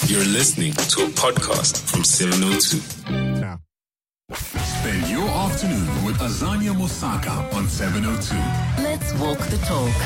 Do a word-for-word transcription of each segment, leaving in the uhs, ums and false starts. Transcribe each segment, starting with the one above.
You're listening to a podcast from seven oh two. Now. Spend your afternoon with Azania Mosaka on seven oh two. Let's walk the talk.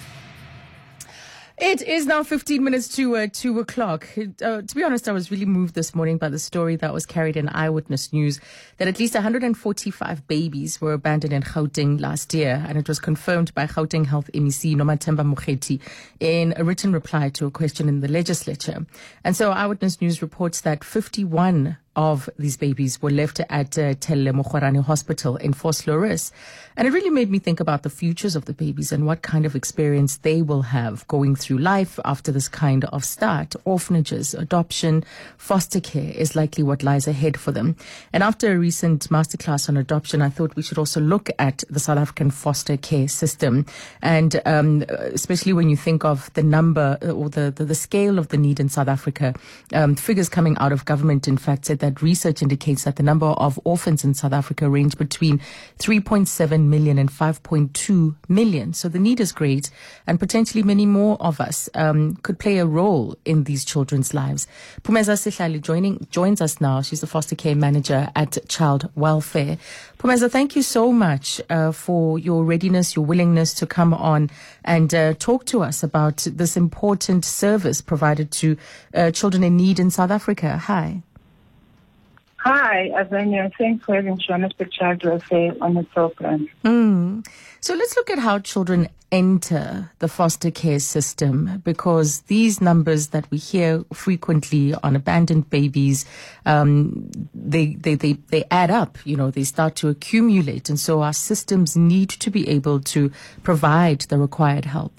It is now fifteen minutes to uh, two o'clock. Uh, to be honest, I was really moved this morning by the story that was carried in Eyewitness News that at least one hundred forty-five babies were abandoned in Gauteng last year, and it was confirmed by Gauteng Health M E C Nomathemba Mokgethi in a written reply to a question in the legislature. And so Eyewitness News reports that fifty-one of these babies were left at uh, Telle Mokgwarane Hospital in Vosloorus. And it really made me think about the futures of the babies and what kind of experience they will have going through life after this kind of start. Orphanages, adoption, foster care is likely what lies ahead for them. And after a recent masterclass on adoption, I thought we should also look at the South African foster care system. And um, especially when you think of the number or the, the, the scale of the need in South Africa, um, figures coming out of government, in fact, said that that research indicates that the number of orphans in South Africa range between three point seven million and five point two million. So the need is great, and potentially many more of us um, could play a role in these children's lives. Phumeza Sihlali joining, joins us now. She's the foster care manager at Child Welfare. Phumeza, thank you so much uh, for your readiness, your willingness to come on and uh, talk to us about this important service provided to uh, children in need in South Africa. Hi. Hi, Azania. Thanks for having Johannesburg Child Welfare on the program. Mm. So let's look at how children enter the foster care system, because these numbers that we hear frequently on abandoned babies, um, they, they, they, they add up, you know, they start to accumulate. And so our systems need to be able to provide the required help.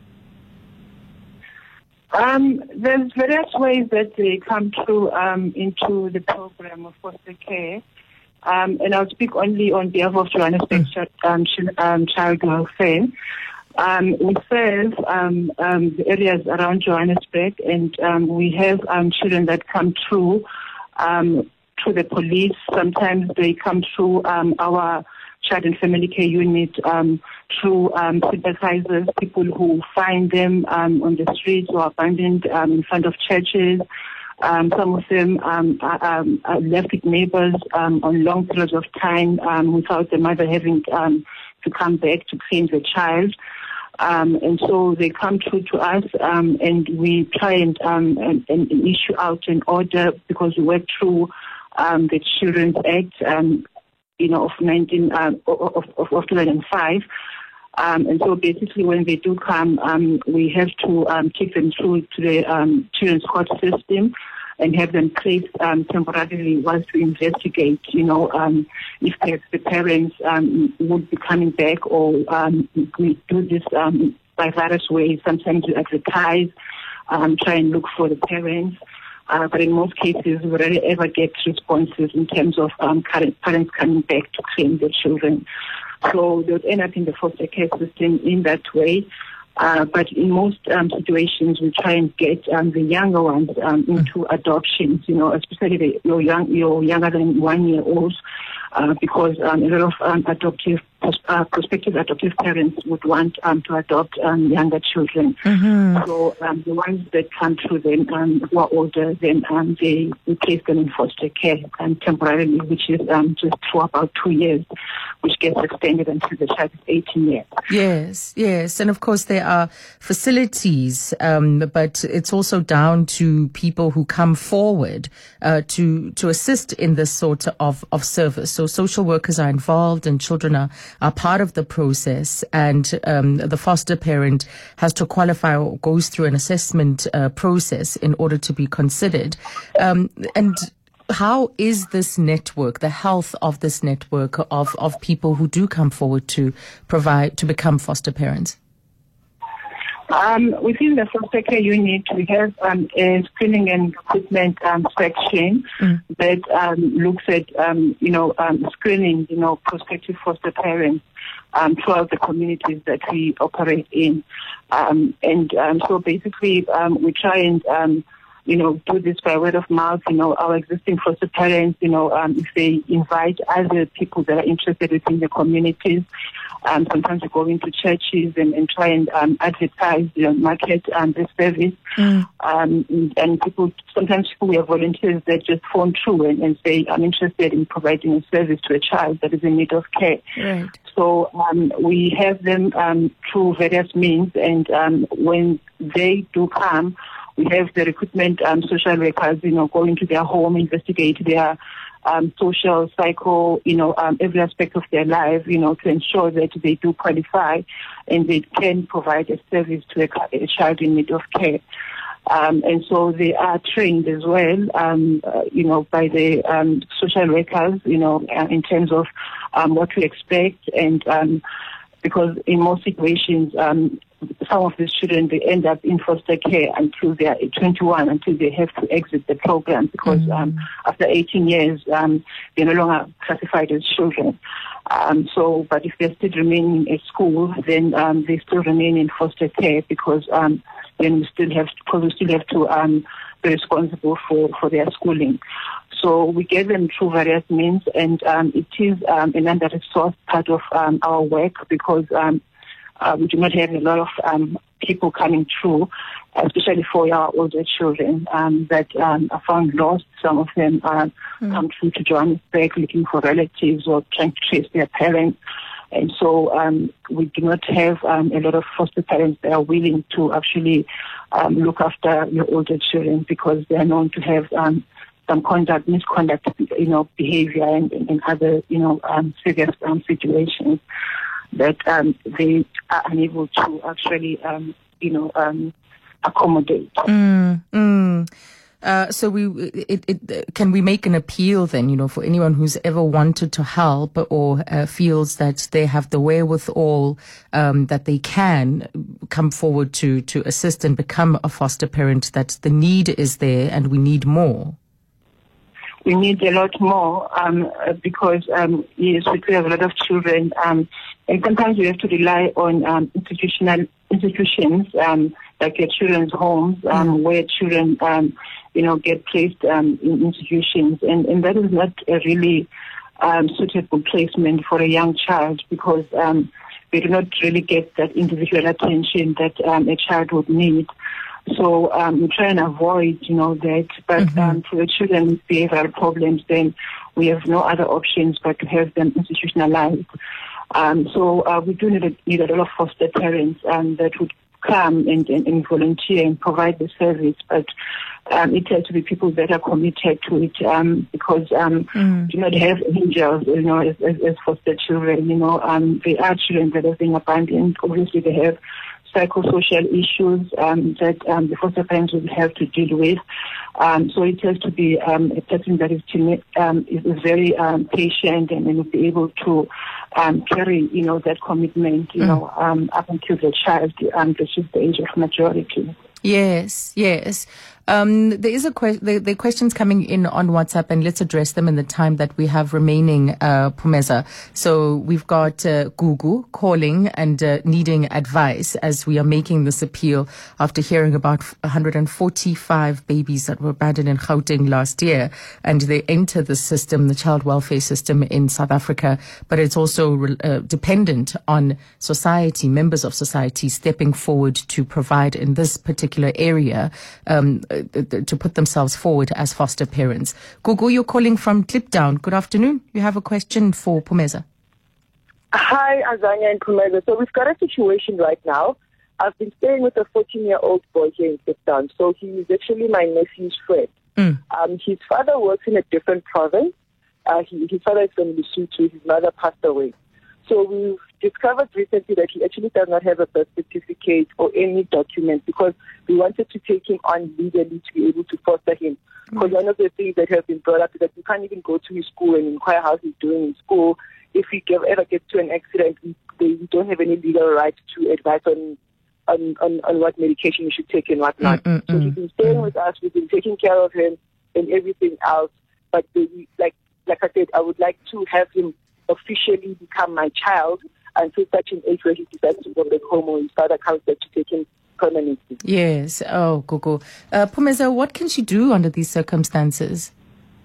Um, there's various ways that they come through um, into the program of foster care, um, and I'll speak only on behalf of Johannesburg um, um, Child Welfare. Um, we serve um, um, the areas around Johannesburg, and um, we have um, children that come through um, to the police. Sometimes they come through um, our child and family care unit, um, through um, sympathizers, people who find them um, on the streets or abandoned um, in front of churches. Um, some of them um, are, um, are left with neighbors um, on long periods of time um, without the mother having um, to come back to claim the child. Um, and so they come through to us, um, and we try and, um, and, and issue out an order, because we work through um, the Children's Act, um, you know, of nineteen uh, of, of, of two thousand five, um, and so basically when they do come, um, we have to um, take them through to the um, children's court system and have them placed um, temporarily whilst we investigate, you know, um, if the parents um, would be coming back, or um, we do this um, by various ways. Sometimes we advertise, um, try and look for the parents. Uh, but in most cases, we rarely ever get responses in terms of um, current parents coming back to claim their children. So they would end up in the foster care system in that way. Uh, but in most um, situations, we try and get um, the younger ones um, into adoptions, you know, especially the, your, young, your younger than one year olds, uh, because um, a lot of um, adoptive Uh, prospective adoptive parents would want um, to adopt um, younger children. Mm-hmm. So um, the ones that come through them um, who are older, then um, they we place them in foster care um, temporarily, which is um, just for about two years, which gets extended until the child is eighteen years. Yes, yes. And of course there are facilities, um, but it's also down to people who come forward uh, to to assist in this sort of, of service. So social workers are involved, and children are are part of the process, and um, the foster parent has to qualify or goes through an assessment uh, process in order to be considered. Um, and how is this network, the health of this network of, of people who do come forward to provide, to become foster parents? Um, within the foster care unit, we have um, a screening and recruitment um, section mm. that um, looks at, um, you know, um, screening, you know, prospective foster parents um, throughout the communities that we operate in. Um, and um, so basically, um, we try and, um, you know, do this by word of mouth. You know, our existing foster parents, you know, um, if they invite other people that are interested within the communities, Um, sometimes we go into churches and, and try and um, advertise, you know, market um, the service. Mm. Um, and, and people, sometimes we have volunteers that just phone through and, and say, I'm interested in providing a service to a child that is in need of care. Right. So um, we have them um, through various means, and um, when they do come, we have the recruitment um, social workers, you know, go into their home, investigate their um, social, psycho, you know, um, every aspect of their life, you know, to ensure that they do qualify and they can provide a service to a, a child in need of care. Um, and so they are trained as well, um, uh, you know, by the um, social workers, you know, uh, in terms of um, what to expect. And um, because in most situations, um, some of these children, they end up in foster care until they are twenty-one, until they have to exit the program, because mm-hmm. um, after eighteen years, um, they're no longer classified as children. Um, so, but if they're still remaining at school, then um, they still remain in foster care, because um, then we still have to, because we still have to um, be responsible for, for their schooling. So we get them through various means, and um, it is um, an under-resourced part of um, our work, because um, uh, we do not have a lot of um, people coming through, especially for our older children um, that um, are found lost. Some of them uh, mm. come through to Johannesburg looking for relatives or trying to trace their parents. And so um, we do not have um, a lot of foster parents that are willing to actually um, look after your older children, because they are known to have um, some conduct, misconduct, you know, behavior and, and other, you know, um, serious um, situations that um, they are unable to actually, um, you know, um, accommodate. Mm, mm. Uh, so we, it, it, can we make an appeal then, you know, for anyone who's ever wanted to help or uh, feels that they have the wherewithal, um, that they can come forward to, to assist and become a foster parent, that the need is there and we need more? We need a lot more um, because, um, yes, we have a lot of children, um, and sometimes we have to rely on um, institutional institutions um, like your children's homes, um, mm. where children, um, you know, get placed um, in institutions, and, and that is not a really um, suitable placement for a young child, because um, they do not really get that individual attention that um, a child would need. So um, we try and avoid, you know, that. But mm-hmm. um, for the children with behavioral problems, then we have no other options but to have them institutionalized. Um, so uh, we do need a, need a lot of foster parents um, that would come and, and, and volunteer and provide the service. But um, it has to be people that are committed to it, um, because um, mm. do not have angels, you know, as, as, as foster children. You know, um, they are children that have been abandoned. Obviously, they have psychosocial issues um, that um, the foster parents will have to deal with. Um, so it has to be um, a person that is, um, is very um, patient and, and will be able to um, carry, you know, that commitment, you mm. know, um, up until the child um, reaches the age of majority. Yes, yes. Um, there is a que- there, there are questions coming in on WhatsApp, and let's address them in the time that we have remaining, uh, Phumeza. So we've got uh, Gugu calling and uh, needing advice as we are making this appeal after hearing about one hundred forty-five babies that were abandoned in Gauteng last year, and they enter the system, the child welfare system in South Africa, but it's also uh, dependent on society, members of society stepping forward to provide in this particular area, um, to put themselves forward as foster parents. Gugu, you're calling from Kliptown. Good afternoon. You have a question for Phumeza. Hi, Azania and Phumeza. So we've got a situation right now. I've been staying with a fourteen-year-old boy here in Kliptown. So he is actually my nephew's friend. Mm. Um, his father works in a different province. Uh, he, his father is from Lesotho. His mother passed away. So we've discovered recently that he actually does not have a birth certificate or any document, because we wanted to take him on legally to be able to foster him. Because mm-hmm. one of the things that have been brought up is that we can't even go to his school and inquire how he's doing in school. If he ever gets to an accident, we, they, we don't have any legal right to advise on on, on, on what medication he should take and what not. Mm-hmm. So he's been staying with us. We've been taking care of him and everything else. But we, like like I said, I would like to have him officially become my child until such an age where he decides to go back home, or his father comes back to take him permanently. Yes. Oh, Gugu. Uh, Phumeza, what can she do under these circumstances?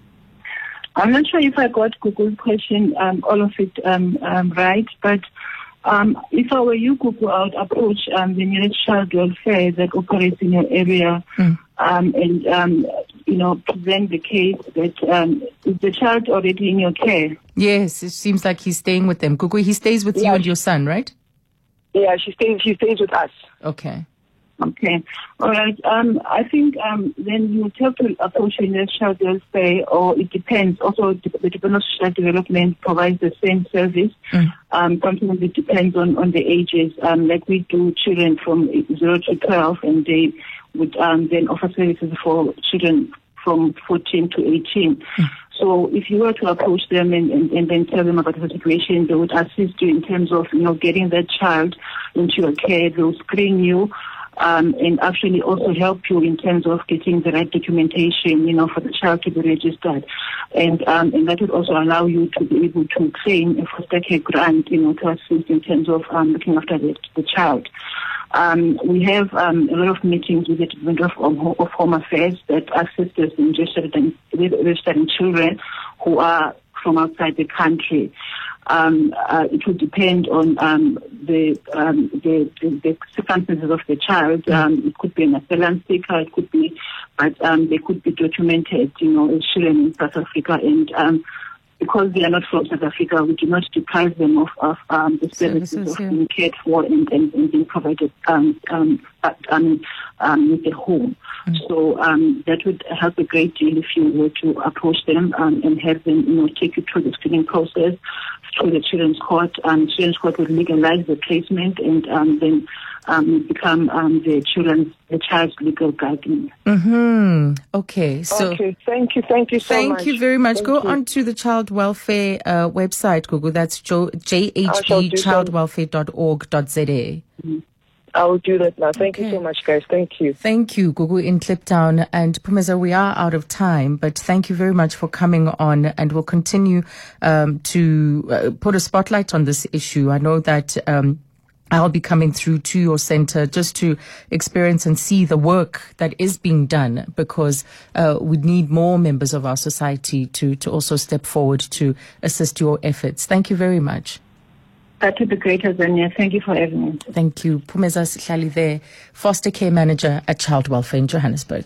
I'm not sure if I got Gugu's question, um, all of it um, um, right, but Um, if I were you, Gugu, I would approach um, the nearest child welfare that operates in your area mm. um, and, um, you know, present the case that um, is the child already in your care? Yes, it seems like he's staying with them. Gugu, he stays with yeah. you and your son, right? Yeah, she stays, she stays with us. Okay. Okay. All right. Um, I think um, then you have to approach the child welfare, or it depends. Also, the Department of Social Development provides the same service. Mm. Um, sometimes it depends on, on the ages. Um, like we do children from zero to twelve, and they would um, then offer services for children from fourteen to eighteen. Mm. So if you were to approach them and, and, and then tell them about the situation, they would assist you in terms of, you know, getting that child into your care. They'll screen you. Um, and actually also help you in terms of getting the right documentation, you know, for the child to be registered. And um, and that would also allow you to be able to claim a foster care grant, you know, to assist in terms of um, looking after the, the child. Um, we have um, a lot of meetings with the Department of, of Home Affairs that assist us in registering, registering children who are from outside the country. Um, uh, it would depend on um, the, um, the, the the circumstances of the child. Um, it could be an asylum seeker, it could be, but um, they could be documented, you know, as children in South Africa. And um, because they are not from South Africa, we do not deprive them of, of um, the services, services of yeah. being cared for and, and, and being provided um, um, at, um, um, with a home. Mm-hmm. So um, that would help a great deal if you were to approach them um, and have them, you know, take you through the screening process, through the Children's Court. Um, Children's Court would legalize the placement and um, then um, become um, the children's, the child's legal guardian. Mm-hmm. Okay. So okay. Thank you. Thank you so thank much. Thank you very much. Thank Go you. on to the child welfare uh, website, Gugu. That's j h b child welfare dot org dot z a. Mm-hmm. I will do that now. Thank okay. you so much, guys. Thank you. Thank you, Gugu in Kliptown. And Phumeza, we are out of time, but thank you very much for coming on, and we'll continue um, to uh, put a spotlight on this issue. I know that um, I'll be coming through to your center just to experience and see the work that is being done, because uh, we need more members of our society to, to also step forward to assist your efforts. Thank you very much. That would be great, Azania. Thank you for having me. Thank you. Phumeza Sihlali there, foster care manager at Child Welfare in Johannesburg.